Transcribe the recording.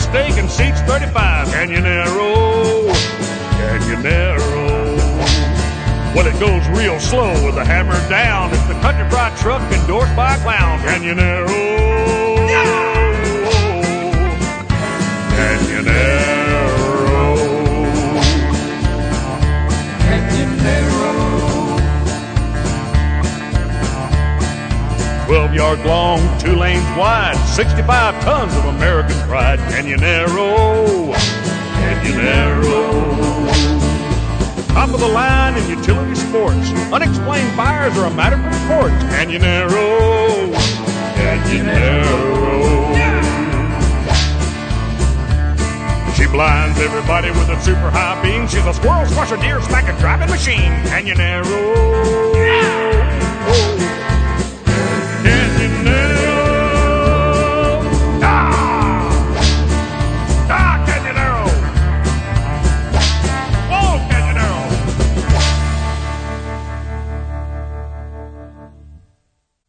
steak and seats 35. Canyonero, Canyonero. Well, it goes real slow with the hammer down. It's the country fried truck endorsed by a clown. Canyonero, Canyonero, Canyonero. 12 yards long, 2 lanes wide, 65 tons of American pride. Canyonero, Canyonero. Top of the line in utility sports. Unexplained fires are a matter for the courts. Canyonero, Canyonero. She blinds everybody with a super high beam. She's a squirrel squasher, deer smacker driving machine. Canyonero,